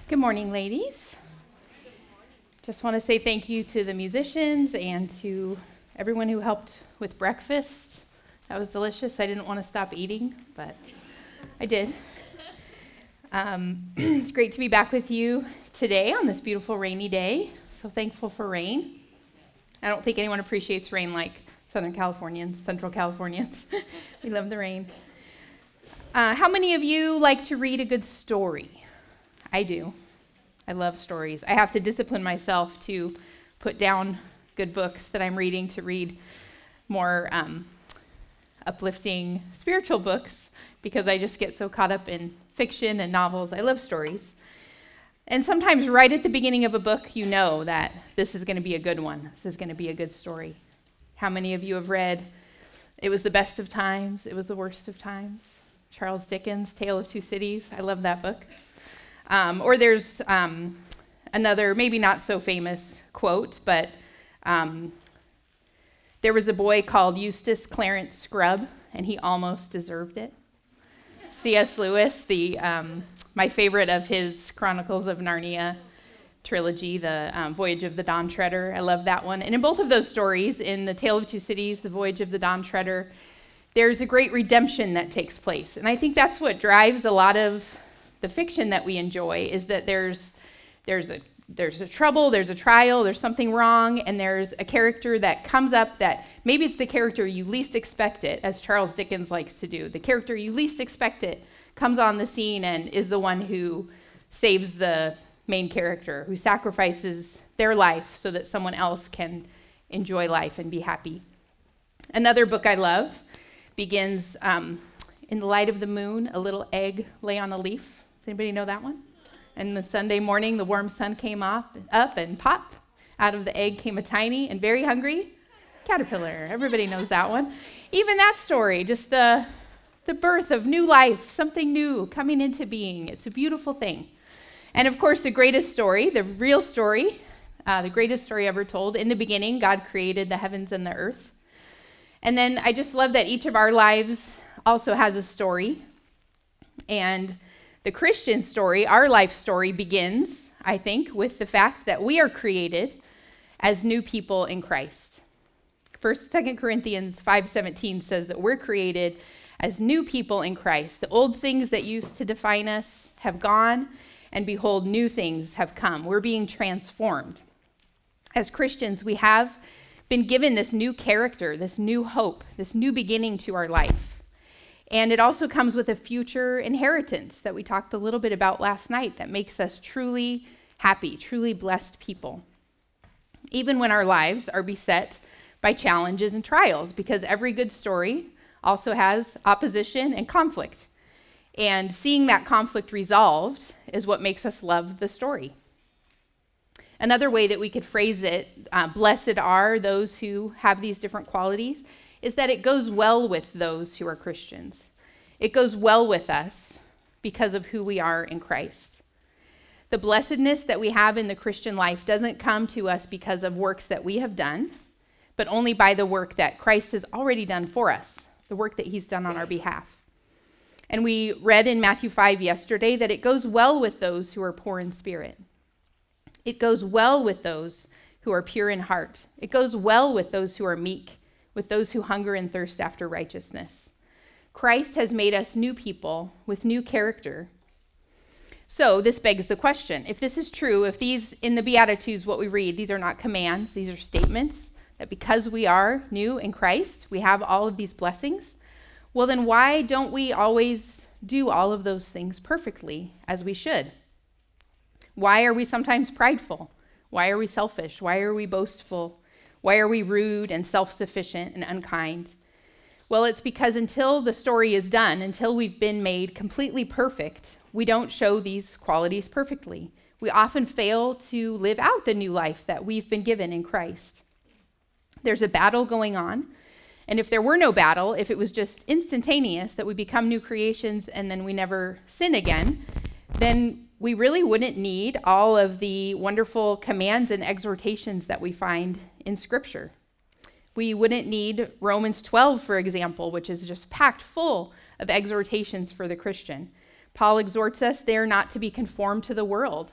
Good morning, ladies. Just want to say thank you to the musicians and to everyone who helped with breakfast. That was delicious. I didn't want to stop eating, but I did. It's great to be back with you today on this beautiful rainy day. So thankful for rain. I don't think anyone appreciates rain like Southern Californians, Central Californians. We love the rain. How many of you like to read a good story? I do. I love stories. I have to discipline myself to put down good books that I'm reading to read more uplifting spiritual books because I just get so caught up in fiction and novels. I love stories. And sometimes right at the beginning of a book, you know that this is going to be a good one. This is going to be a good story. How many of you have read It Was the Best of Times, It Was the Worst of Times? Charles Dickens' Tale of Two Cities. I love that book. Or there's another, maybe not so famous quote, but there was a boy called Eustace Clarence Scrubb, and he almost deserved it. C.S. Lewis, my favorite of his Chronicles of Narnia trilogy, the Voyage of the Dawn Treader. I love that one. And in both of those stories, in The Tale of Two Cities, The Voyage of the Dawn Treader, there's a great redemption that takes place. And I think that's what drives a lot of the fiction that we enjoy, is that there's a trouble, there's a trial, there's something wrong, and there's a character that comes up that maybe it's the character you least expect it, as Charles Dickens likes to do. The character you least expect it comes on the scene and is the one who saves the main character, who sacrifices their life so that someone else can enjoy life and be happy. Another book I love begins, in the light of the moon, a little egg lay on a leaf. Does anybody know that one? And the Sunday morning, the warm sun came up and pop. Out of the egg came a tiny and very hungry caterpillar. Everybody knows that one. Even that story, just the birth of new life, something new coming into being. It's a beautiful thing. And of course, the greatest story, the real story, the greatest story ever told. In the beginning, God created the heavens and the earth. And then I just love that each of our lives also has a story. And the Christian story, our life story, begins, I think, with the fact that we are created as new people in Christ. 2 Corinthians 5:17 says that we're created as new people in Christ. The old things that used to define us have gone, and behold, new things have come. We're being transformed. As Christians, we have been given this new character, this new hope, this new beginning to our life. And it also comes with a future inheritance that we talked a little bit about last night that makes us truly happy, truly blessed people. Even when our lives are beset by challenges and trials, because every good story also has opposition and conflict. And seeing that conflict resolved is what makes us love the story. Another way that we could phrase it, blessed are those who have these different qualities, is that it goes well with those who are Christians. It goes well with us because of who we are in Christ. The blessedness that we have in the Christian life doesn't come to us because of works that we have done, but only by the work that Christ has already done for us, the work that he's done on our behalf. And we read in Matthew 5 yesterday that it goes well with those who are poor in spirit. It goes well with those who are pure in heart. It goes well with those who are meek, with those who hunger and thirst after righteousness. Christ has made us new people with new character. So this begs the question, if this is true, if these in the Beatitudes, what we read, these are not commands, these are statements, that because we are new in Christ, we have all of these blessings, well then why don't we always do all of those things perfectly as we should? Why are we sometimes prideful? Why are we selfish? Why are we boastful? Why are we rude and self-sufficient and unkind? Well, it's because until the story is done, until we've been made completely perfect, we don't show these qualities perfectly. We often fail to live out the new life that we've been given in Christ. There's a battle going on, and if there were no battle, if it was just instantaneous, that we become new creations and then we never sin again, then we really wouldn't need all of the wonderful commands and exhortations that we find in Scripture. We wouldn't need Romans 12, for example, which is just packed full of exhortations for the Christian. Paul exhorts us there not to be conformed to the world,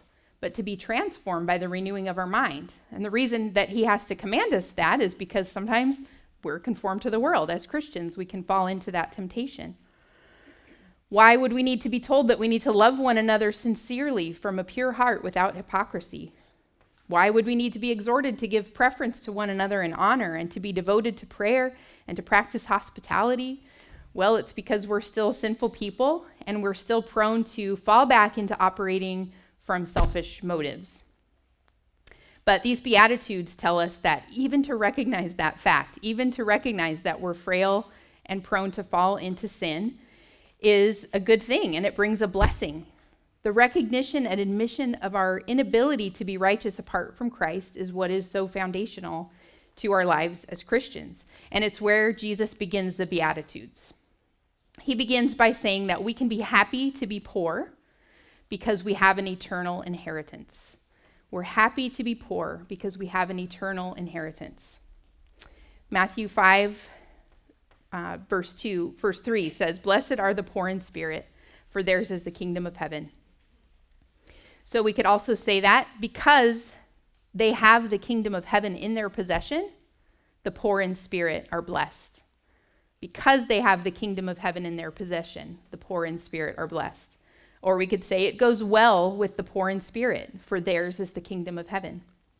but to be transformed by the renewing of our mind. And the reason that he has to command us that is because sometimes we're conformed to the world. As Christians, we can fall into that temptation. Why would we need to be told that we need to love one another sincerely from a pure heart without hypocrisy? Why would we need to be exhorted to give preference to one another in honor and to be devoted to prayer and to practice hospitality? Well, it's because we're still sinful people and we're still prone to fall back into operating from selfish motives. But these Beatitudes tell us that even to recognize that fact, even to recognize that we're frail and prone to fall into sin, is a good thing, and it brings a blessing. The recognition and admission of our inability to be righteous apart from Christ is what is so foundational to our lives as Christians. And it's where Jesus begins the Beatitudes. He begins by saying that we can be happy to be poor because we have an eternal inheritance. We're happy to be poor because we have an eternal inheritance. Matthew 5, verse 3 says, "Blessed are the poor in spirit, for theirs is the kingdom of heaven." So we could also say that because they have the kingdom of heaven in their possession, the poor in spirit are blessed. Because they have the kingdom of heaven in their possession, the poor in spirit are blessed. Or we could say it goes well with the poor in spirit, for theirs is the kingdom of heaven.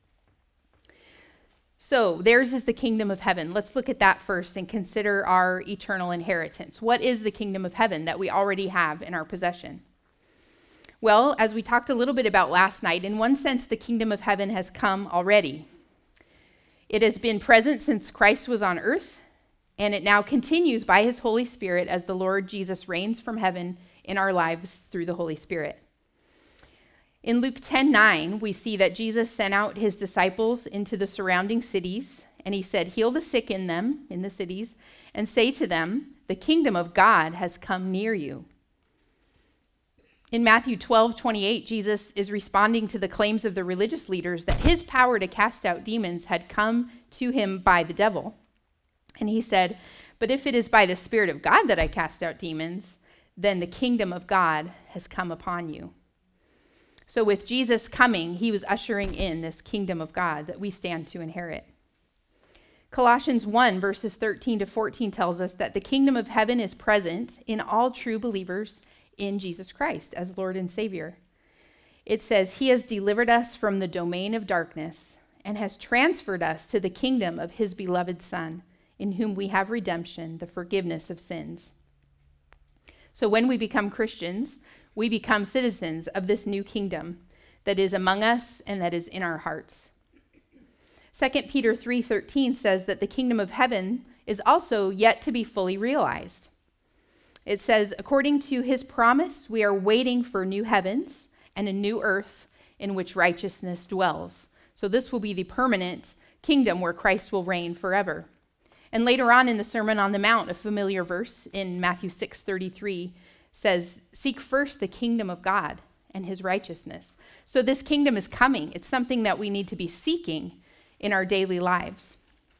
So theirs is the kingdom of heaven. Let's look at that first and consider our eternal inheritance. What is the kingdom of heaven that we already have in our possession? Well, as we talked a little bit about last night, in one sense, the kingdom of heaven has come already. It has been present since Christ was on earth, and it now continues by his Holy Spirit as the Lord Jesus reigns from heaven in our lives through the Holy Spirit. In Luke 10:9, we see that Jesus sent out his disciples into the surrounding cities, and he said, "Heal the sick in them, in the cities, and say to them, the kingdom of God has come near you." In Matthew 12:28, Jesus is responding to the claims of the religious leaders that his power to cast out demons had come to him by the devil. And he said, "But if it is by the Spirit of God that I cast out demons, then the kingdom of God has come upon you." So with Jesus coming, he was ushering in this kingdom of God that we stand to inherit. Colossians 1, verses 13 to 14 tells us that the kingdom of heaven is present in all true believers in Jesus Christ as Lord and Savior. It says, "He has delivered us from the domain of darkness and has transferred us to the kingdom of his beloved Son, in whom we have redemption, the forgiveness of sins." So when we become Christians, we become citizens of this new kingdom that is among us and that is in our hearts. 2 Peter 3:13 says that the kingdom of heaven is also yet to be fully realized. It says, "According to his promise, we are waiting for new heavens and a new earth in which righteousness dwells." So this will be the permanent kingdom where Christ will reign forever. And later on in the Sermon on the Mount, a familiar verse in Matthew 6:33 says, "Seek first the kingdom of God and his righteousness." So this kingdom is coming. It's something that we need to be seeking in our daily lives.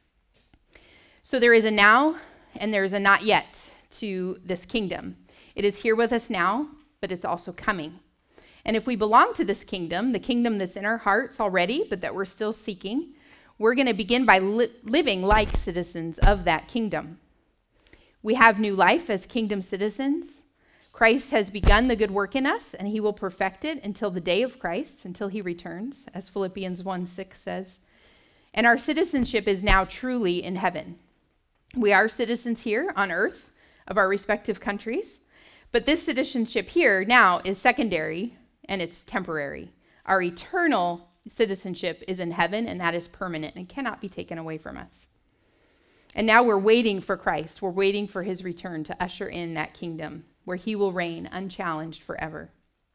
So there is a now and there is a not yet to this kingdom. It is here with us now, but it's also coming. And if we belong to this kingdom, the kingdom that's in our hearts already, but that we're still seeking, we're going to begin by living like citizens of that kingdom. We have new life as kingdom citizens. Christ has begun the good work in us, and he will perfect it until the day of Christ, until he returns, as Philippians 1:6 says. And our citizenship is now truly in heaven. We are citizens here on earth of our respective countries, but this citizenship here now is secondary and it's temporary. Our eternal citizenship is in heaven, and that is permanent and cannot be taken away from us. And now we're waiting for Christ. We're waiting for his return to usher in that kingdom where he will reign unchallenged forever.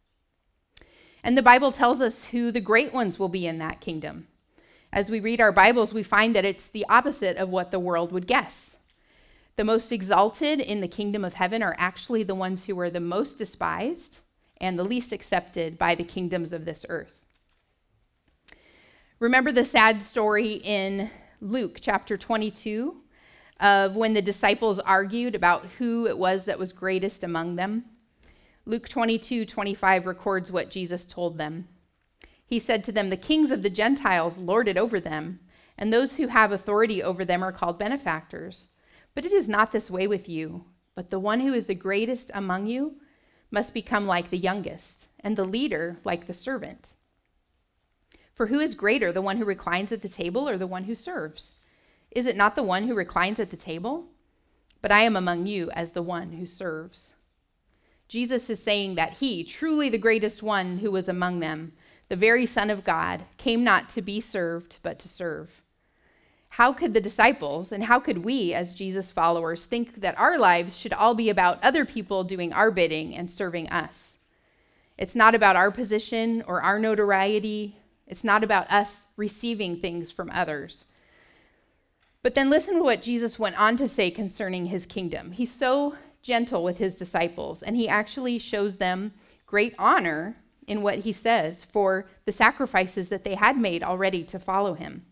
And the Bible tells us who the great ones will be in that kingdom. As we read our Bibles, we find that it's the opposite of what the world would guess. The most exalted in the kingdom of heaven are actually the ones who are the most despised and the least accepted by the kingdoms of this earth. Remember the sad story in Luke chapter 22 of when the disciples argued about who it was that was greatest among them? Luke 22:25 records what Jesus told them. He said to them, "The kings of the Gentiles lord it over them, and those who have authority over them are called benefactors. But it is not this way with you. But the one who is the greatest among you must become like the youngest, and the leader like the servant. For who is greater, the one who reclines at the table or the one who serves? Is it not the one who reclines at the table? But I am among you as the one who serves." Jesus is saying that he, truly the greatest one who was among them, the very Son of God, came not to be served, but to serve. How could the disciples, and how could we as Jesus followers, think that our lives should all be about other people doing our bidding and serving us? It's not about our position or our notoriety. It's not about us receiving things from others. But then listen to what Jesus went on to say concerning his kingdom. He's so gentle with his disciples, and he actually shows them great honor in what he says for the sacrifices that they had made already to follow him.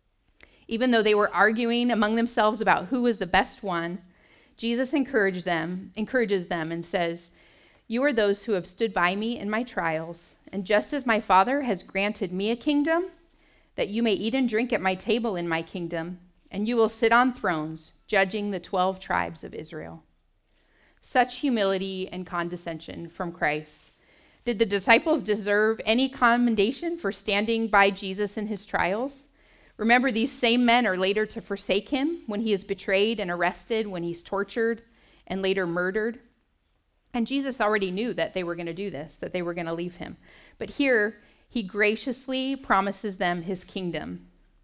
Even though they were arguing among themselves about who was the best one, Jesus encourages them and says, "You are those who have stood by me in my trials, and just as my Father has granted me a kingdom, that you may eat and drink at my table in my kingdom, and you will sit on thrones, judging the 12 tribes of Israel." Such humility and condescension from Christ. Did the disciples deserve any commendation for standing by Jesus in his trials? Remember, these same men are later to forsake him when he is betrayed and arrested, when he's tortured and later murdered. And Jesus already knew that they were going to do this, that they were going to leave him. But here, he graciously promises them his kingdom.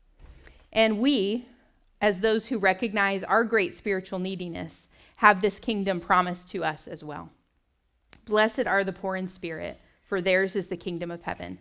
And we, as those who recognize our great spiritual neediness, have this kingdom promised to us as well. Blessed are the poor in spirit, for theirs is the kingdom of heaven.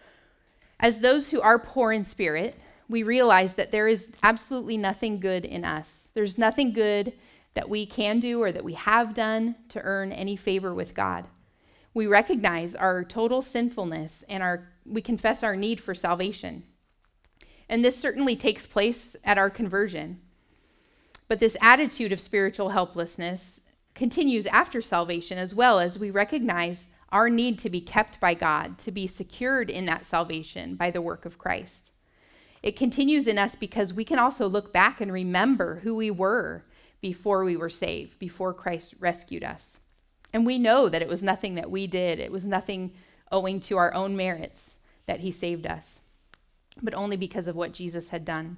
As those who are poor in spirit, we realize that there is absolutely nothing good in us. There's nothing good that we can do or that we have done to earn any favor with God. We recognize our total sinfulness and we confess our need for salvation. And this certainly takes place at our conversion. But this attitude of spiritual helplessness continues after salvation as well, as we recognize our need to be kept by God, to be secured in that salvation by the work of Christ. It continues in us because we can also look back and remember who we were before we were saved, before Christ rescued us. And we know that it was nothing that we did. It was nothing owing to our own merits that he saved us, but only because of what Jesus had done.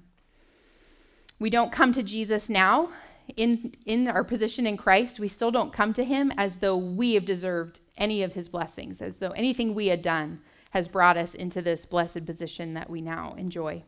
We don't come to Jesus now in our position in Christ. We still don't come to him as though we have deserved any of his blessings, as though anything we had done has brought us into this blessed position that we now enjoy.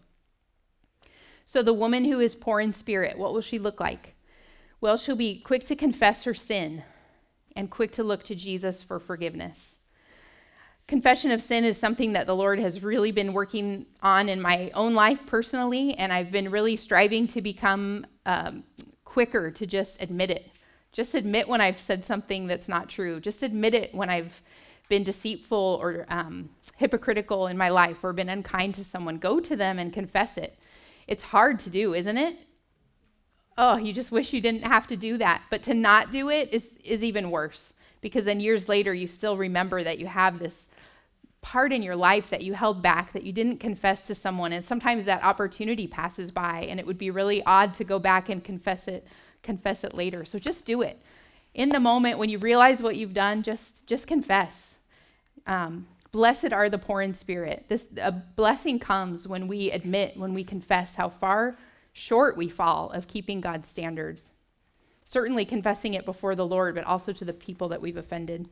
So the woman who is poor in spirit, what will she look like? Well, she'll be quick to confess her sin and quick to look to Jesus for forgiveness. Confession of sin is something that the Lord has really been working on in my own life personally, and I've been really striving to become quicker to just admit it. Just admit when I've said something that's not true. Just admit it when I've been deceitful or hypocritical in my life or been unkind to someone. Go to them and confess it. It's hard to do, isn't it? Oh, you just wish you didn't have to do that. But to not do it is even worse, because then years later you still remember that you have this part in your life that you held back, that you didn't confess to someone, and sometimes that opportunity passes by, and it would be really odd to go back and confess it later. So just do it. In the moment when you realize what you've done, just confess. Blessed are the poor in spirit. A blessing comes when we admit, when we confess how far short we fall of keeping God's standards. Certainly confessing it before the Lord, but also to the people that we've offended.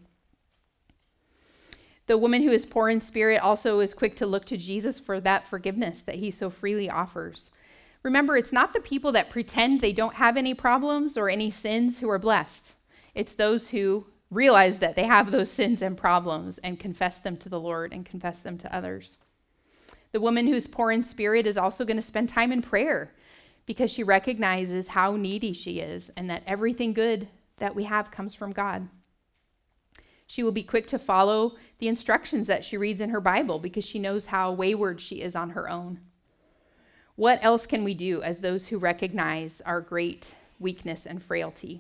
The woman who is poor in spirit also is quick to look to Jesus for that forgiveness that he so freely offers. Remember, it's not the people that pretend they don't have any problems or any sins who are blessed. It's those who realize that they have those sins and problems and confess them to the Lord and confess them to others. The woman who's poor in spirit is also going to spend time in prayer because she recognizes how needy she is and that everything good that we have comes from God. She will be quick to follow the instructions that she reads in her Bible because she knows how wayward she is on her own. What else can we do as those who recognize our great weakness and frailty?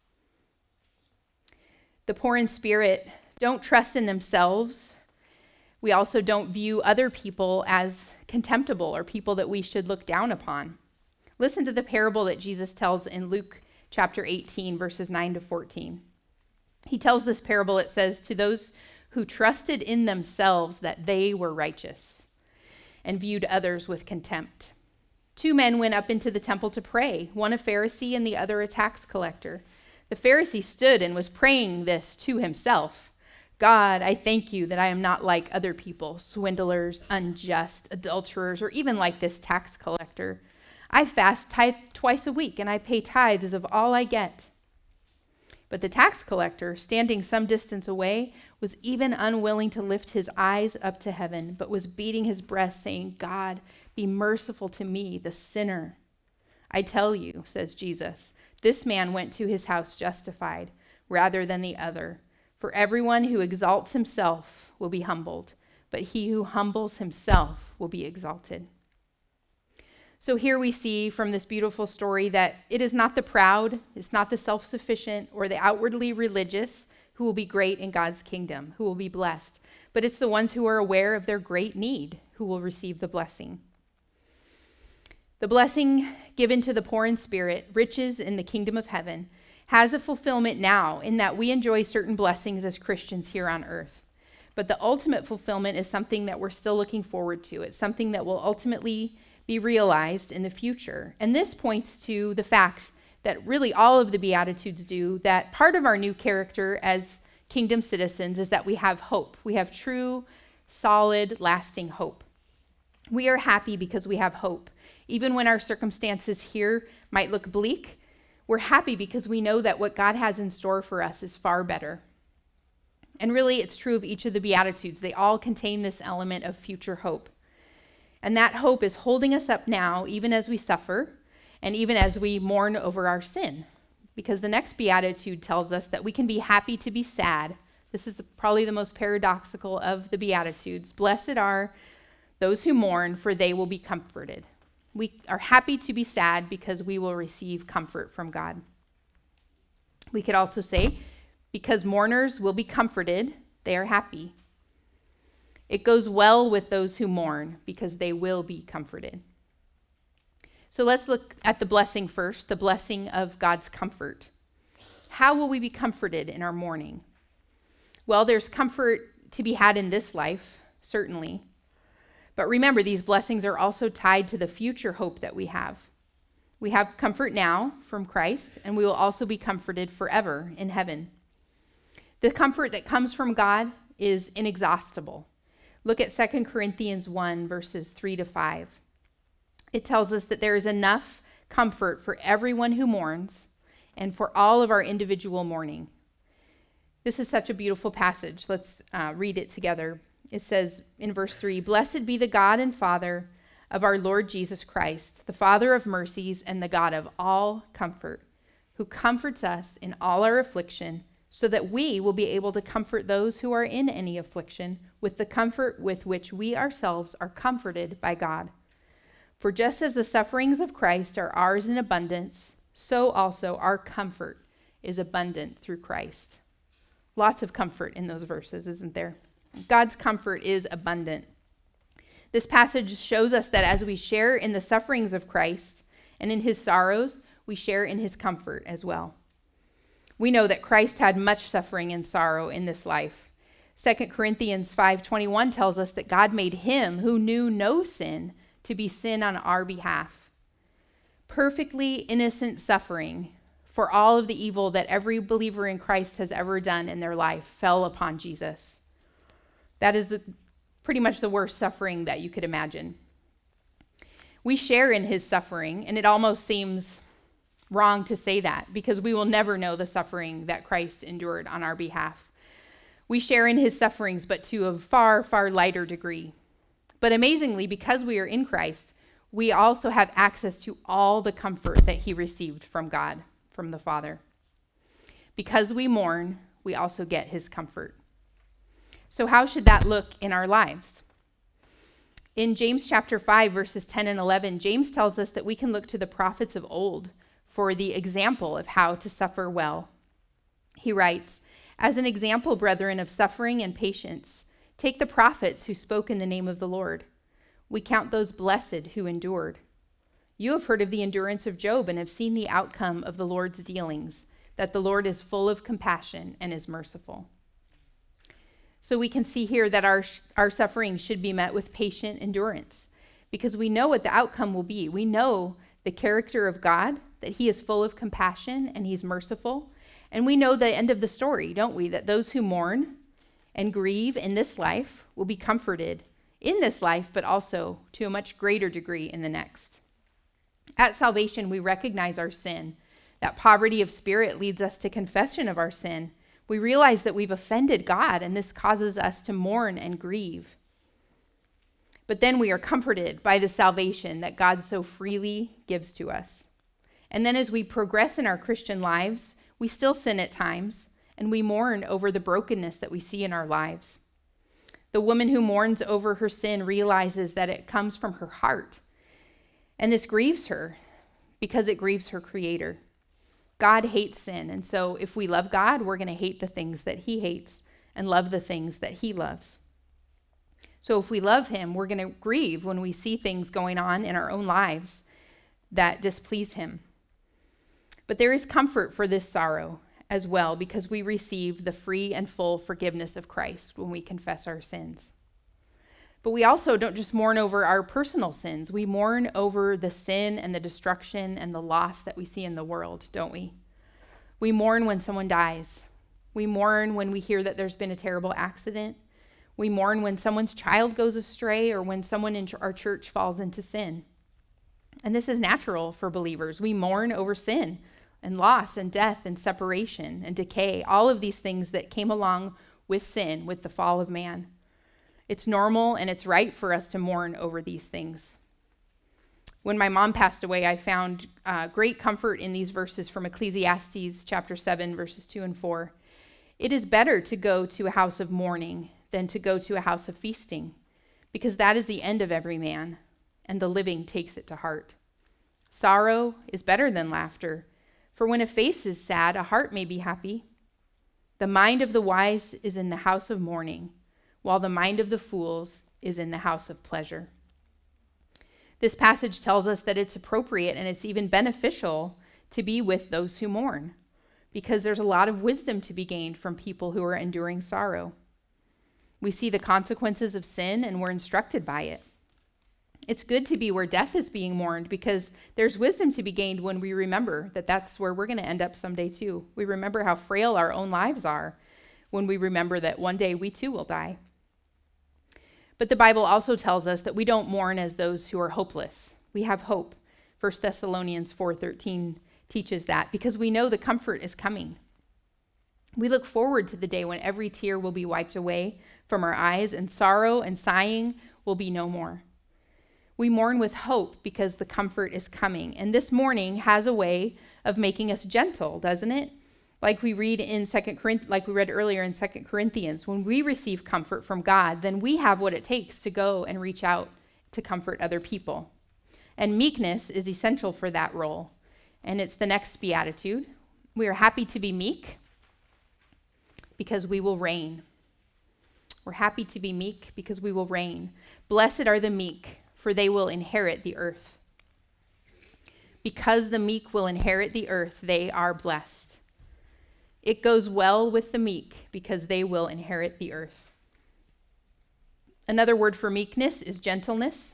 The poor in spirit don't trust in themselves, We also don't view other people as contemptible or people that we should look down upon. Listen to the parable that Jesus tells in Luke chapter 18, verses 9 to 14. He tells this parable, it says, to those who trusted in themselves that they were righteous and viewed others with contempt. 2 men went up into the temple to pray, one a Pharisee and the other a tax collector. The Pharisee stood and was praying this to himself. God, I thank you that I am not like other people, swindlers, unjust, adulterers, or even like this tax collector. I fast twice a week and I pay tithes of all I get. But the tax collector, standing some distance away, was even unwilling to lift his eyes up to heaven, but was beating his breast, saying, God, be merciful to me, the sinner. I tell you, says Jesus, this man went to his house justified rather than the other. For everyone who exalts himself will be humbled, but he who humbles himself will be exalted. So here we see from this beautiful story that it is not the proud, it's not the self-sufficient or the outwardly religious who will be great in God's kingdom, who will be blessed, but it's the ones who are aware of their great need who will receive the blessing. The blessing given to the poor in spirit, riches in the kingdom of heaven, has a fulfillment now in that we enjoy certain blessings as Christians here on earth. But the ultimate fulfillment is something that we're still looking forward to. It's something that will ultimately be realized in the future. And this points to the fact that really all of the Beatitudes do, that part of our new character as kingdom citizens is that we have hope. We have true, solid, lasting hope. We are happy because we have hope. Even when our circumstances here might look bleak, we're happy because we know that what God has in store for us is far better. And really, it's true of each of the Beatitudes. They all contain this element of future hope. And that hope is holding us up now, even as we suffer, and even as we mourn over our sin. Because the next Beatitude tells us that we can be happy to be sad. This is probably the most paradoxical of the Beatitudes. Blessed are those who mourn, for they will be comforted. We are happy to be sad because we will receive comfort from God. We could also say, because mourners will be comforted, they are happy. It goes well with those who mourn because they will be comforted. So let's look at the blessing first, the blessing of God's comfort. How will we be comforted in our mourning? Well, there's comfort to be had in this life, certainly. But remember, these blessings are also tied to the future hope that we have. We have comfort now from Christ, and we will also be comforted forever in heaven. The comfort that comes from God is inexhaustible. Look at 2 Corinthians 1, verses 3 to 5. It tells us that there is enough comfort for everyone who mourns and for all of our individual mourning. This is such a beautiful passage. Let's read it together. It says in verse 3, Blessed be the God and Father of our Lord Jesus Christ, the Father of mercies and the God of all comfort, who comforts us in all our affliction, so that we will be able to comfort those who are in any affliction with the comfort with which we ourselves are comforted by God. For just as the sufferings of Christ are ours in abundance, so also our comfort is abundant through Christ. Lots of comfort in those verses, isn't there? God's comfort is abundant. This passage shows us that as we share in the sufferings of Christ and in his sorrows, we share in his comfort as well. We know that Christ had much suffering and sorrow in this life. 2 Corinthians 5:21 tells us that God made him who knew no sin to be sin on our behalf. Perfectly innocent suffering for all of the evil that every believer in Christ has ever done in their life fell upon Jesus. That is pretty much the worst suffering that you could imagine. We share in his suffering, and it almost seems wrong to say that because we will never know the suffering that Christ endured on our behalf. We share in his sufferings, but to a far, far lighter degree. But amazingly, because we are in Christ, we also have access to all the comfort that he received from God, from the Father. Because we mourn, we also get his comfort. So how should that look in our lives? In James chapter 5, verses 10 and 11, James tells us that we can look to the prophets of old for the example of how to suffer well. He writes, As an example, brethren, of suffering and patience, Take the prophets who spoke in the name of the Lord. We count those blessed who endured. You have heard of the endurance of Job and have seen the outcome of the Lord's dealings, that the Lord is full of compassion and is merciful. So we can see here that our suffering should be met with patient endurance because we know what the outcome will be. We know the character of God, that he is full of compassion and he's merciful. And we know the end of the story, don't we? That those who mourn and grieve in this life will be comforted in this life, but also to a much greater degree in the next. At salvation, we recognize our sin. That poverty of spirit leads us to confession of our sin. We realize that we've offended God, and this causes us to mourn and grieve. But then we are comforted by the salvation that God so freely gives to us. And then as we progress in our Christian lives, we still sin at times, and we mourn over the brokenness that we see in our lives. The woman who mourns over her sin realizes that it comes from her heart. And this grieves her because it grieves her Creator. God hates sin, and so if we love God, we're going to hate the things that he hates and love the things that he loves. So if we love him, we're going to grieve when we see things going on in our own lives that displease him. But there is comfort for this sorrow as well because we receive the free and full forgiveness of Christ when we confess our sins. But we also don't just mourn over our personal sins. We mourn over the sin and the destruction and the loss that we see in the world, don't we? We mourn when someone dies. We mourn when we hear that there's been a terrible accident. We mourn when someone's child goes astray or when someone in our church falls into sin. And this is natural for believers. We mourn over sin and loss and death and separation and decay, all of these things that came along with sin, with the fall of man. It's normal and it's right for us to mourn over these things. When my mom passed away, I found great comfort in these verses from Ecclesiastes chapter 7, verses 2 and 4. It is better to go to a house of mourning than to go to a house of feasting, because that is the end of every man, and the living takes it to heart. Sorrow is better than laughter, for when a face is sad, a heart may be happy. The mind of the wise is in the house of mourning, while the mind of the fools is in the house of pleasure. This passage tells us that it's appropriate and it's even beneficial to be with those who mourn, because there's a lot of wisdom to be gained from people who are enduring sorrow. We see the consequences of sin and we're instructed by it. It's good to be where death is being mourned because there's wisdom to be gained when we remember that that's where we're going to end up someday too. We remember how frail our own lives are when we remember that one day we too will die. But the Bible also tells us that we don't mourn as those who are hopeless. We have hope. 1 Thessalonians 4:13 teaches that because we know the comfort is coming. We look forward to the day when every tear will be wiped away from our eyes and sorrow and sighing will be no more. We mourn with hope because the comfort is coming. And this mourning has a way of making us gentle, doesn't it? Like we read earlier in 2 Corinthians, when we receive comfort from God, then we have what it takes to go and reach out to comfort other people. And meekness is essential for that role. And it's the next beatitude. We are happy to be meek because we will reign. We're happy to be meek because we will reign. Blessed are the meek, for they will inherit the earth. Because the meek will inherit the earth, they are blessed. It goes well with the meek because they will inherit the earth. Another word for meekness is gentleness.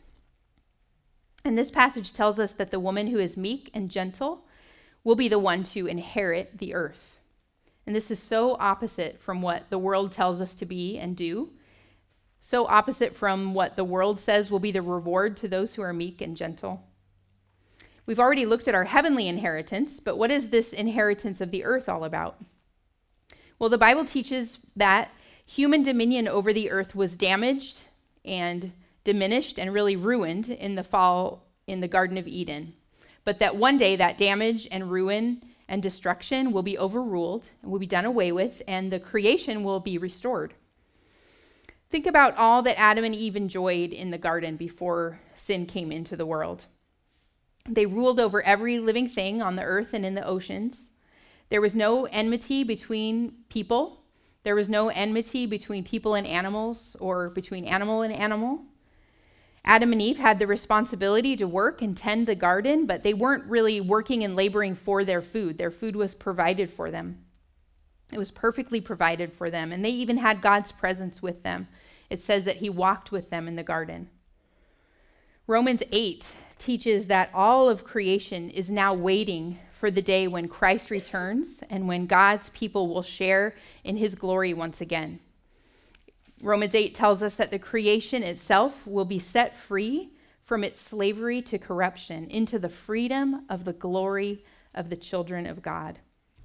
And this passage tells us that the woman who is meek and gentle will be the one to inherit the earth. And this is so opposite from what the world tells us to be and do. So opposite from what the world says will be the reward to those who are meek and gentle. We've already looked at our heavenly inheritance, but what is this inheritance of the earth all about? Well, the Bible teaches that human dominion over the earth was damaged and diminished and really ruined in the fall in the Garden of Eden. But that one day that damage and ruin and destruction will be overruled and will be done away with, and the creation will be restored. Think about all that Adam and Eve enjoyed in the garden before sin came into the world. They ruled over every living thing on the earth and in the oceans. There was no enmity between people. There was no enmity between people and animals or between animal and animal. Adam and Eve had the responsibility to work and tend the garden, but they weren't really working and laboring for their food. Their food was provided for them. It was perfectly provided for them, and they even had God's presence with them. It says that he walked with them in the garden. Romans 8 teaches that all of creation is now waiting for the day when Christ returns and when God's people will share in his glory once again. Romans 8 tells us that the creation itself will be set free from its slavery to corruption into the freedom of the glory of the children of God.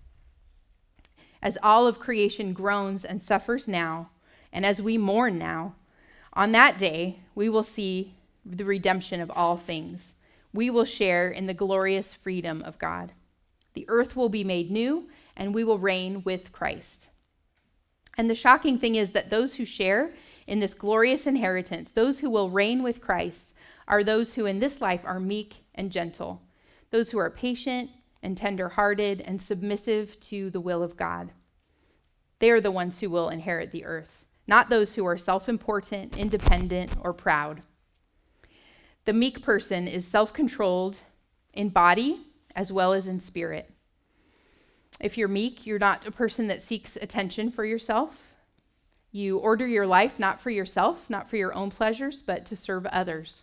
As all of creation groans and suffers now, and as we mourn now, on that day we will see the redemption of all things. We will share in the glorious freedom of God. The earth will be made new, and we will reign with Christ. And the shocking thing is that those who share in this glorious inheritance, those who will reign with Christ, are those who in this life are meek and gentle, those who are patient and tender-hearted and submissive to the will of God. They are the ones who will inherit the earth, not those who are self-important, independent, or proud. The meek person is self-controlled in body as well as in spirit. If you're meek, you're not a person that seeks attention for yourself. You order your life not for yourself, not for your own pleasures, but to serve others.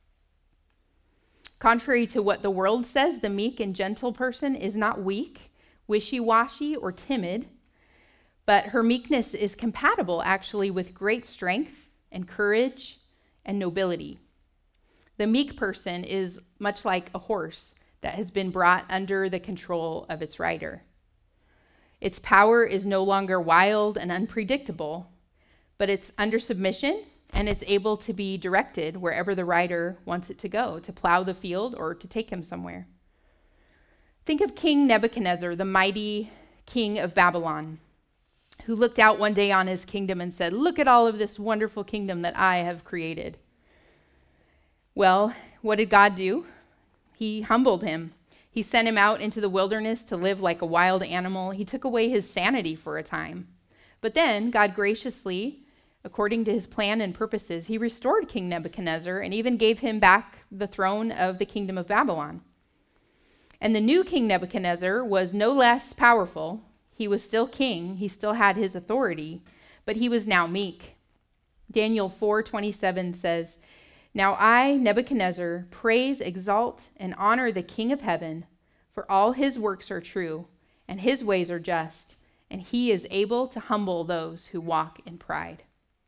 Contrary to what the world says, the meek and gentle person is not weak, wishy-washy, or timid, but her meekness is compatible actually with great strength and courage and nobility. The meek person is much like a horse that has been brought under the control of its rider. Its power is no longer wild and unpredictable, but it's under submission and it's able to be directed wherever the rider wants it to go, to plow the field or to take him somewhere. Think of King Nebuchadnezzar, the mighty king of Babylon, who looked out one day on his kingdom and said, "Look at all of this wonderful kingdom that I have created." Well, what did God do? He humbled him. He sent him out into the wilderness to live like a wild animal. He took away his sanity for a time. But then God graciously, according to his plan and purposes, he restored King Nebuchadnezzar and even gave him back the throne of the kingdom of Babylon. And the new King Nebuchadnezzar was no less powerful. He was still king. He still had his authority, but he was now meek. Daniel 4:27 says, "Now I, Nebuchadnezzar, praise, exalt, and honor the King of heaven, for all his works are true, and his ways are just, and he is able to humble those who walk in pride."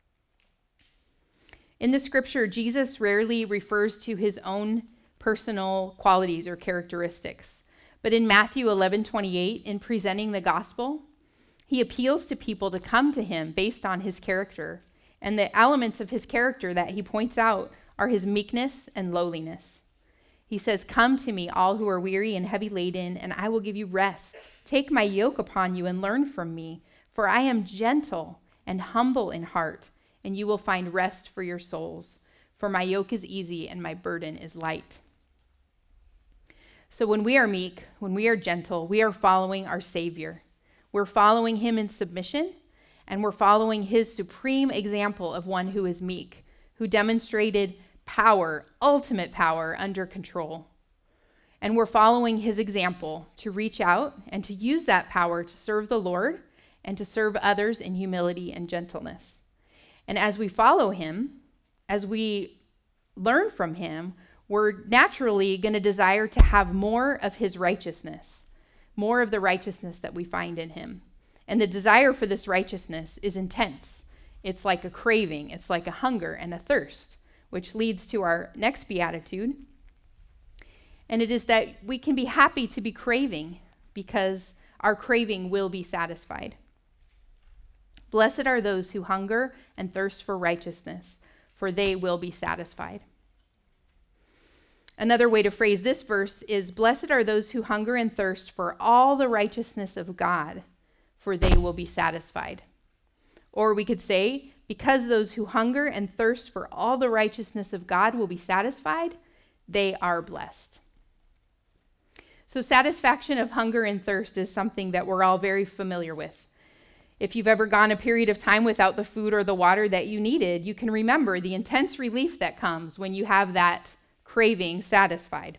In the scripture, Jesus rarely refers to his own personal qualities or characteristics. But in Matthew 11:28, in presenting the gospel, he appeals to people to come to him based on his character. And the elements of his character that he points out are his meekness and lowliness. He says, "Come to me, all who are weary and heavy laden, and I will give you rest. Take my yoke upon you and learn from me, for I am gentle and humble in heart, and you will find rest for your souls. For my yoke is easy and my burden is light." So when we are meek, when we are gentle, we are following our Savior. We're following him in submission, and we're following his supreme example of one who is meek, who demonstrated power, ultimate power, under control. And we're following his example to reach out and to use that power to serve the Lord and to serve others in humility and gentleness. And as we follow him, as we learn from him, we're naturally going to desire to have more of his righteousness, more of the righteousness that we find in him. And the desire for this righteousness is intense. It's like a craving, it's like a hunger and a thirst, which leads to our next beatitude. And it is that we can be happy to be craving because our craving will be satisfied. Blessed are those who hunger and thirst for righteousness, for they will be satisfied. Another way to phrase this verse is, "Blessed are those who hunger and thirst for all the righteousness of God, for they will be satisfied." Or we could say, "Because those who hunger and thirst for all the righteousness of God will be satisfied, they are blessed." So satisfaction of hunger and thirst is something that we're all very familiar with. If you've ever gone a period of time without the food or the water that you needed, you can remember the intense relief that comes when you have that craving satisfied.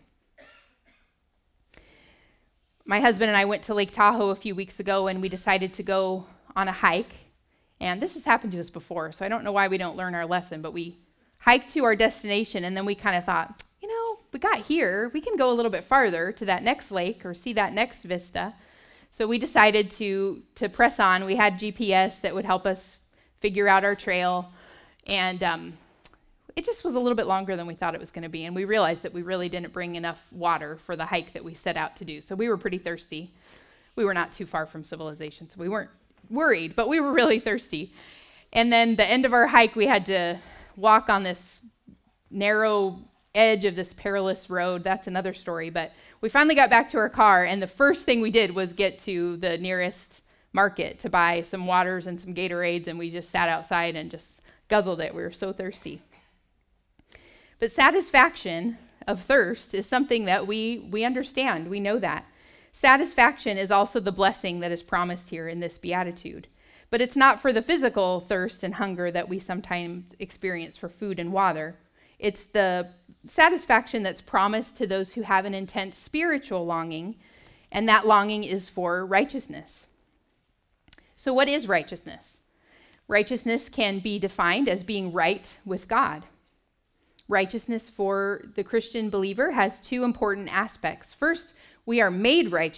My husband and I went to Lake Tahoe a few weeks ago, and we decided to go on a hike. And this has happened to us before, so I don't know why we don't learn our lesson, but we hiked to our destination, and then we kind of thought, we got here, we can go a little bit farther to that next lake or see that next vista. So we decided to press on. We had GPS that would help us figure out our trail, and it just was a little bit longer than we thought it was going to be, and we realized that we really didn't bring enough water for the hike that we set out to do. So we were pretty thirsty. We were not too far from civilization, so we weren't worried, but we were really thirsty. And then the end of our hike, we had to walk on this narrow edge of this perilous road. That's another story, but we finally got back to our car, and the first thing we did was get to the nearest market to buy some waters and some Gatorades, and we just sat outside and just guzzled it. We were so thirsty. But satisfaction of thirst is something that we understand. We know that. Satisfaction is also the blessing that is promised here in this beatitude. But it's not for the physical thirst and hunger that we sometimes experience for food and water. It's the satisfaction that's promised to those who have an intense spiritual longing, and that longing is for righteousness. So what is righteousness? Righteousness can be defined as being right with God. Righteousness for the Christian believer has two important aspects. First, we are made right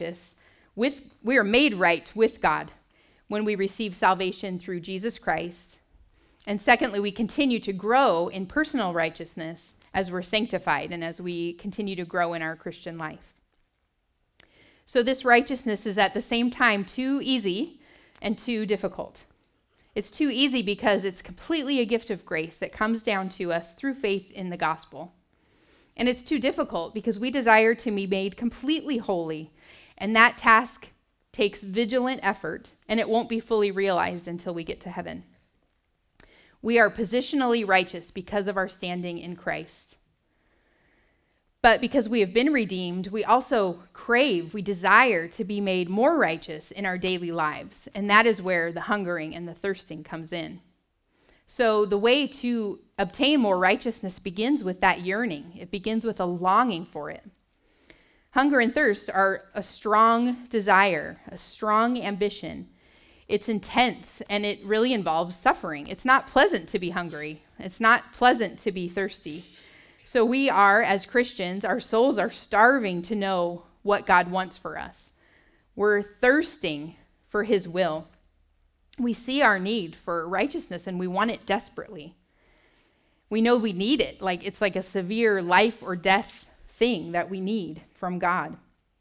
with God when we receive salvation through Jesus Christ. And secondly, we continue to grow in personal righteousness as we're sanctified and as we continue to grow in our Christian life. So this righteousness is at the same time too easy and too difficult. It's too easy because it's completely a gift of grace that comes down to us through faith in the gospel. And it's too difficult because we desire to be made completely holy, and that task takes vigilant effort, and it won't be fully realized until we get to heaven. We are positionally righteous because of our standing in Christ. But because we have been redeemed, we also we desire to be made more righteous in our daily lives. And that is where the hungering and the thirsting comes in. So the way to obtain more righteousness begins with that yearning. It begins with a longing for it. Hunger and thirst are a strong desire, a strong ambition. It's intense, and it really involves suffering. It's not pleasant to be hungry. It's not pleasant to be thirsty. So we are, as Christians, our souls are starving to know what God wants for us. We're thirsting for his will. We see our need for righteousness, and we want it desperately. We know we need it. It's like a severe life or death thing that we need from God.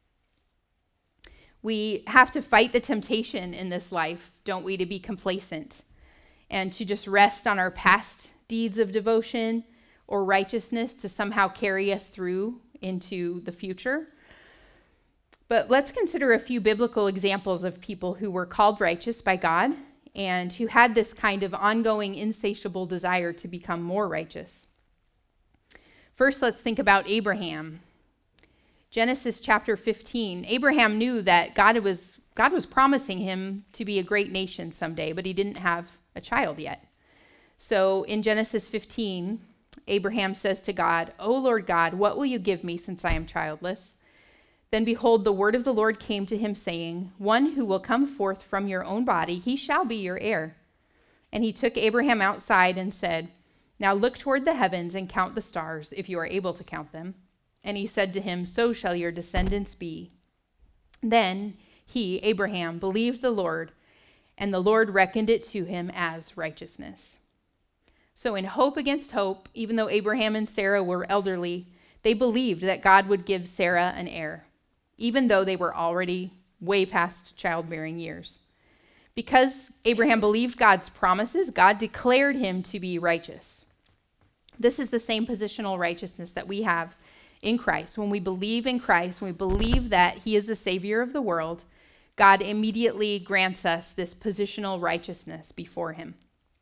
We have to fight the temptation in this life, don't we, to be complacent and to just rest on our past deeds of devotion or righteousness to somehow carry us through into the future. But let's consider a few biblical examples of people who were called righteous by God and who had this kind of ongoing, insatiable desire to become more righteous. First, let's think about Abraham. Genesis chapter 15. Abraham knew that God was promising him to be a great nation someday, but he didn't have a child yet. So in Genesis 15, Abraham says to God, "O Lord God, what will you give me since I am childless?" Then behold, the word of the Lord came to him, saying, "One who will come forth from your own body, he shall be your heir." And he took Abraham outside and said, "Now look toward the heavens and count the stars, if you are able to count them." And he said to him, "So shall your descendants be." Then he, Abraham, believed the Lord, and the Lord reckoned it to him as righteousness. So in hope against hope, even though Abraham and Sarah were elderly, they believed that God would give Sarah an heir, even though they were already way past childbearing years. Because Abraham believed God's promises, God declared him to be righteous. This is the same positional righteousness that we have in Christ. When we believe in Christ, when we believe that he is the Savior of the world, God immediately grants us this positional righteousness before him.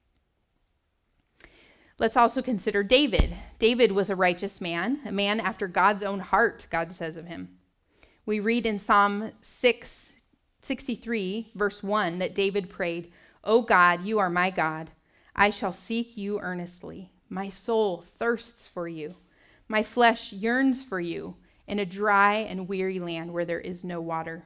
Let's also consider David. David was a righteous man, a man after God's own heart, God says of him. We read in Psalm 6, 63, verse 1, that David prayed, "O God, you are my God. I shall seek you earnestly. My soul thirsts for you. My flesh yearns for you in a dry and weary land where there is no water."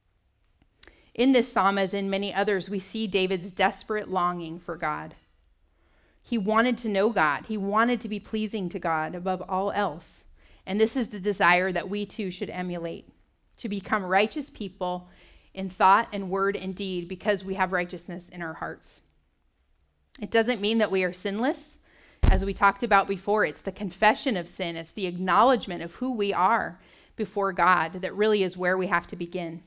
In this psalm, as in many others, we see David's desperate longing for God. He wanted to know God. He wanted to be pleasing to God above all else. And this is the desire that we too should emulate, to become righteous people in thought and word and deed because we have righteousness in our hearts. It doesn't mean that we are sinless. As we talked about before, it's the confession of sin. It's the acknowledgement of who we are before God that really is where we have to begin.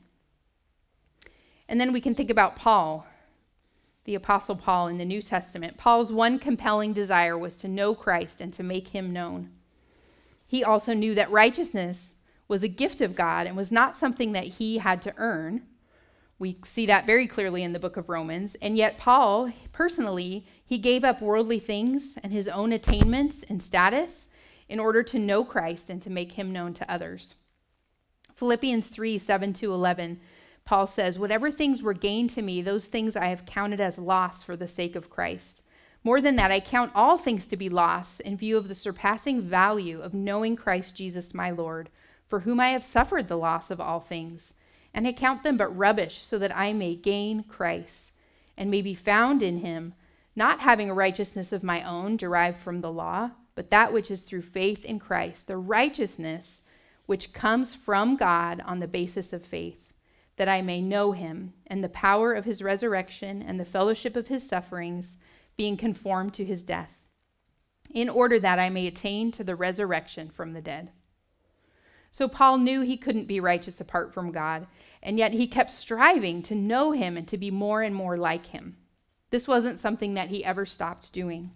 And then we can think about Paul, the Apostle Paul in the New Testament. Paul's one compelling desire was to know Christ and to make him known. He also knew that righteousness was a gift of God and was not something that he had to earn. We see that very clearly in the book of Romans. And yet Paul, personally, he gave up worldly things and his own attainments and status in order to know Christ and to make him known to others. Philippians 3, 7-11, Paul says, "Whatever things were gained to me, those things I have counted as loss for the sake of Christ. More than that, I count all things to be loss in view of the surpassing value of knowing Christ Jesus my Lord, for whom I have suffered the loss of all things, and I count them but rubbish so that I may gain Christ and may be found in him, not having a righteousness of my own derived from the law, but that which is through faith in Christ, the righteousness which comes from God on the basis of faith, that I may know him and the power of his resurrection and the fellowship of his sufferings, being conformed to his death, in order that I may attain to the resurrection from the dead." So Paul knew he couldn't be righteous apart from God, and yet he kept striving to know him and to be more and more like him. This wasn't something that he ever stopped doing.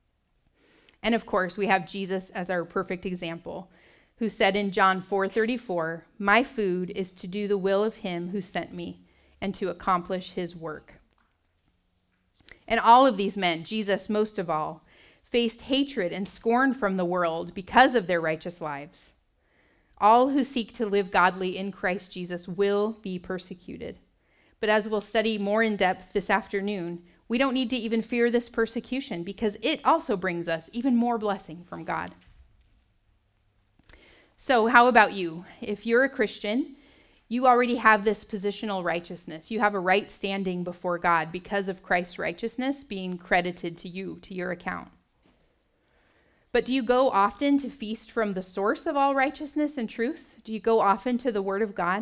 And of course, we have Jesus as our perfect example, who said in John 4:34, "My food is to do the will of him who sent me and to accomplish his work." And all of these men, Jesus most of all, faced hatred and scorn from the world because of their righteous lives. All who seek to live godly in Christ Jesus will be persecuted. But as we'll study more in depth this afternoon, we don't need to even fear this persecution because it also brings us even more blessing from God. So how about you? If you're a Christian, you already have this positional righteousness. You have a right standing before God because of Christ's righteousness being credited to you, to your account. But do you go often to feast from the source of all righteousness and truth? Do you go often to the Word of God?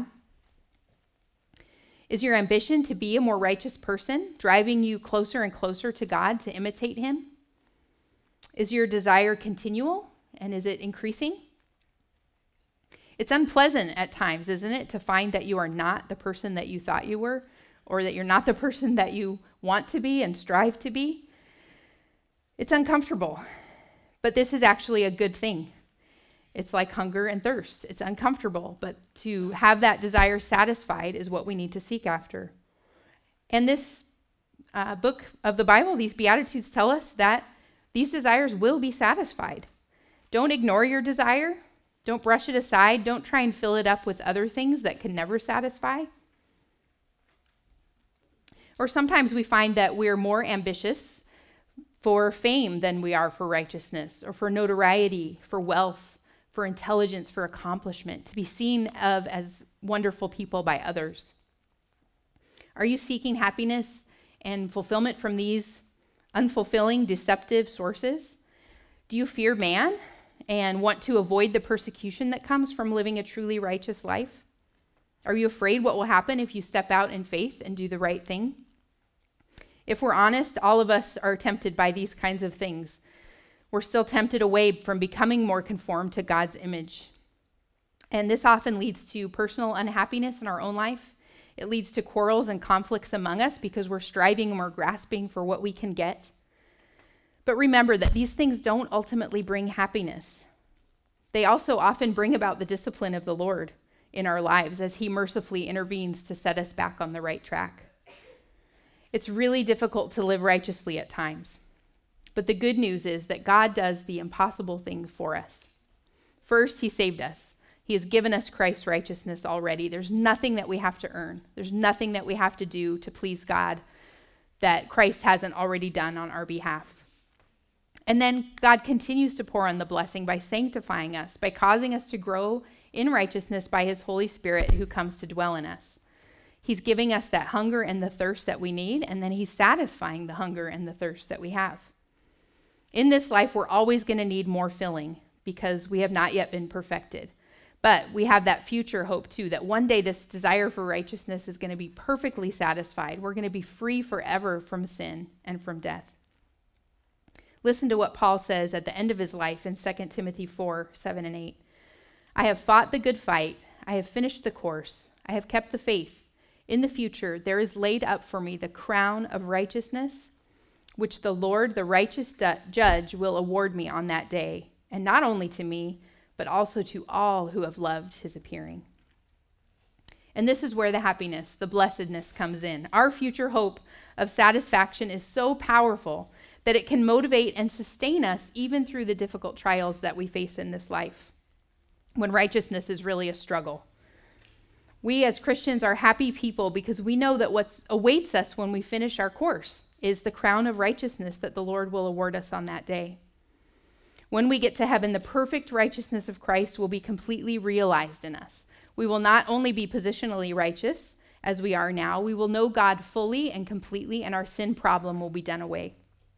Is your ambition to be a more righteous person driving you closer and closer to God to imitate him? Is your desire continual, and is it increasing? It's unpleasant at times, isn't it, to find that you are not the person that you thought you were, or that you're not the person that you want to be and strive to be? It's uncomfortable, but this is actually a good thing. It's like hunger and thirst. It's uncomfortable, but to have that desire satisfied is what we need to seek after. And this book of the Bible, these Beatitudes, tell us that these desires will be satisfied. Don't ignore your desire. Don't brush it aside. Don't try and fill it up with other things that can never satisfy. Or sometimes we find that we're more ambitious for fame than we are for righteousness, or for notoriety, for wealth, for intelligence, for accomplishment, to be seen of as wonderful people by others. Are you seeking happiness and fulfillment from these unfulfilling, deceptive sources? Do you fear man and want to avoid the persecution that comes from living a truly righteous life? Are you afraid what will happen if you step out in faith and do the right thing? If we're honest, all of us are tempted by these kinds of things. We're still tempted away from becoming more conformed to God's image. And this often leads to personal unhappiness in our own life. It leads to quarrels and conflicts among us because we're striving and we're grasping for what we can get. But remember that these things don't ultimately bring happiness. They also often bring about the discipline of the Lord in our lives as he mercifully intervenes to set us back on the right track. It's really difficult to live righteously at times. But the good news is that God does the impossible thing for us. First, he saved us. He has given us Christ's righteousness already. There's nothing that we have to earn. There's nothing that we have to do to please God that Christ hasn't already done on our behalf. And then God continues to pour on the blessing by sanctifying us, by causing us to grow in righteousness by his Holy Spirit who comes to dwell in us. He's giving us that hunger and the thirst that we need, and then he's satisfying the hunger and the thirst that we have. In this life, we're always going to need more filling because we have not yet been perfected. But we have that future hope too, that one day this desire for righteousness is going to be perfectly satisfied. We're going to be free forever from sin and from death. Listen to what Paul says at the end of his life in 2 Timothy 4:7-8. I have fought the good fight. I have finished the course. I have kept the faith. In the future, there is laid up for me the crown of righteousness, which the Lord, the righteous judge, will award me on that day, and not only to me, but also to all who have loved his appearing. And this is where the happiness, the blessedness comes in. Our future hope of satisfaction is so powerful that it can motivate and sustain us even through the difficult trials that we face in this life, when righteousness is really a struggle. We as Christians are happy people because we know that what awaits us when we finish our course is the crown of righteousness that the Lord will award us on that day. When we get to heaven, the perfect righteousness of Christ will be completely realized in us. We will not only be positionally righteous as we are now, we will know God fully and completely, and our sin problem will be done away.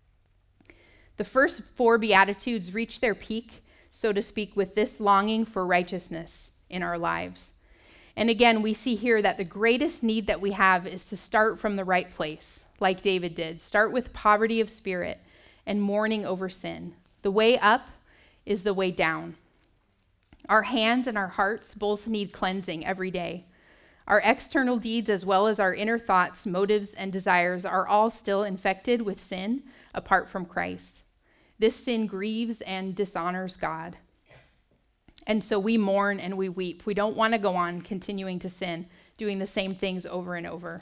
The first 4 Beatitudes reach their peak, so to speak, with this longing for righteousness in our lives. And again, we see here that the greatest need that we have is to start from the right place, like David did. Start with poverty of spirit and mourning over sin. The way up is the way down. Our hands and our hearts both need cleansing every day. Our external deeds, as well as our inner thoughts, motives, and desires, are all still infected with sin apart from Christ. This sin grieves and dishonors God. And so we mourn and we weep. We don't want to go on continuing to sin, doing the same things over and over.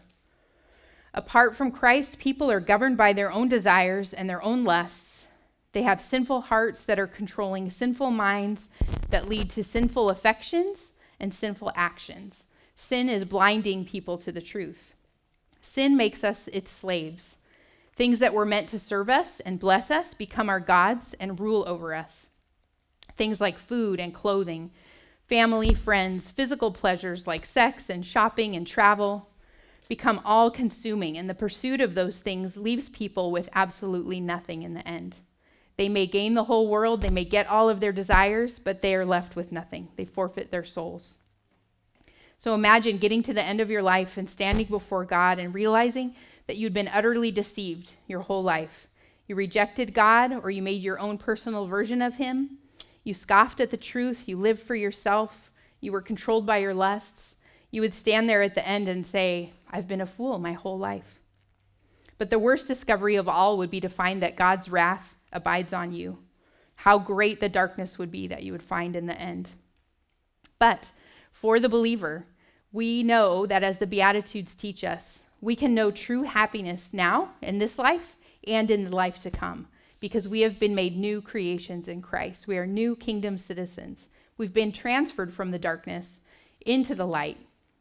Apart from Christ, people are governed by their own desires and their own lusts. They have sinful hearts that are controlling sinful minds that lead to sinful affections and sinful actions. Sin is blinding people to the truth. Sin makes us its slaves. Things that were meant to serve us and bless us become our gods and rule over us. Things like food and clothing, family, friends, physical pleasures like sex and shopping and travel become all-consuming, and the pursuit of those things leaves people with absolutely nothing in the end. They may gain the whole world, they may get all of their desires, but they are left with nothing. They forfeit their souls. So imagine getting to the end of your life and standing before God and realizing that you'd been utterly deceived your whole life. You rejected God, or you made your own personal version of him. You scoffed at the truth. You lived for yourself. You were controlled by your lusts. You would stand there at the end and say, I've been a fool my whole life. But the worst discovery of all would be to find that God's wrath abides on you. How great the darkness would be that you would find in the end. But for the believer, we know that as the Beatitudes teach us, we can know true happiness now in this life and in the life to come, because we have been made new creations in Christ. We are new kingdom citizens. We've been transferred from the darkness into the light.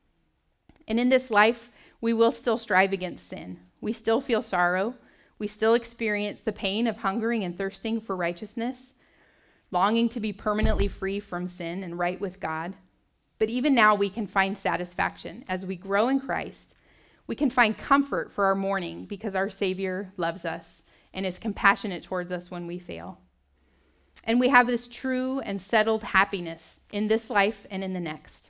And in this life, we will still strive against sin. We still feel sorrow. We still experience the pain of hungering and thirsting for righteousness, longing to be permanently free from sin and right with God. But even now, we can find satisfaction. As we grow in Christ, we can find comfort for our mourning because our Savior loves us and is compassionate towards us when we fail. And we have this true and settled happiness in this life and in the next.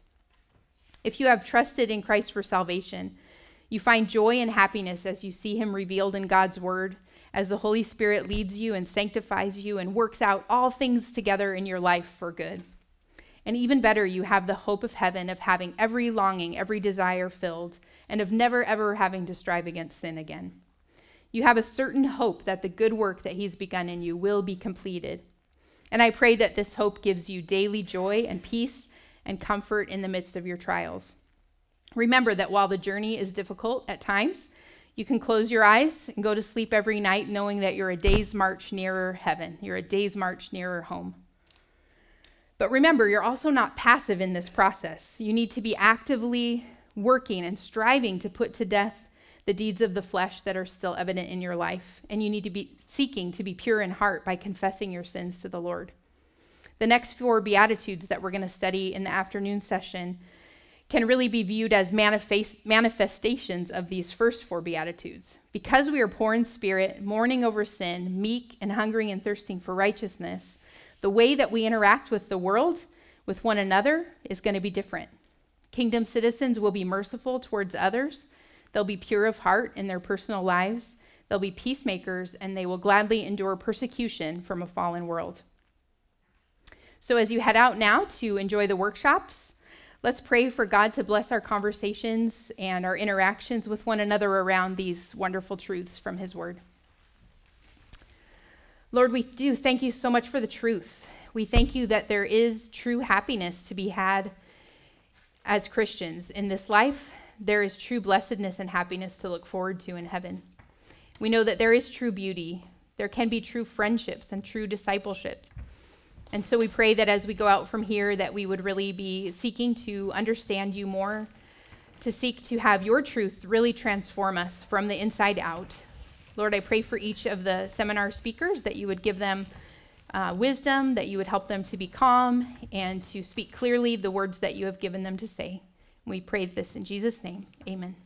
If you have trusted in Christ for salvation, you find joy and happiness as you see him revealed in God's word, as the Holy Spirit leads you and sanctifies you and works out all things together in your life for good. And even better, you have the hope of heaven, of having every longing, every desire filled, and of never ever having to strive against sin again. You have a certain hope that the good work that he's begun in you will be completed. And I pray that this hope gives you daily joy and peace and comfort in the midst of your trials. Remember that while the journey is difficult at times, you can close your eyes and go to sleep every night knowing that you're a day's march nearer heaven. You're a day's march nearer home. But remember, you're also not passive in this process. You need to be actively working and striving to put to death the deeds of the flesh that are still evident in your life. And you need to be seeking to be pure in heart by confessing your sins to the Lord. The next 4 Beatitudes that we're going to study in the afternoon session can really be viewed as manifestations of these first 4 Beatitudes. Because we are poor in spirit, mourning over sin, meek and hungering and thirsting for righteousness, the way that we interact with the world, with one another, is going to be different. Kingdom citizens will be merciful towards others. They'll be pure of heart in their personal lives. They'll be peacemakers, and they will gladly endure persecution from a fallen world. So as you head out now to enjoy the workshops, let's pray for God to bless our conversations and our interactions with one another around these wonderful truths from his word. Lord, we do thank you so much for the truth. We thank you that there is true happiness to be had as Christians in this life. There is true blessedness and happiness to look forward to in heaven. We know that there is true beauty. There can be true friendships and true discipleship. And so we pray that as we go out from here, that we would really be seeking to understand you more, to seek to have your truth really transform us from the inside out. Lord, I pray for each of the seminar speakers that you would give them wisdom, that you would help them to be calm and to speak clearly the words that you have given them to say. We pray this in Jesus' name. Amen.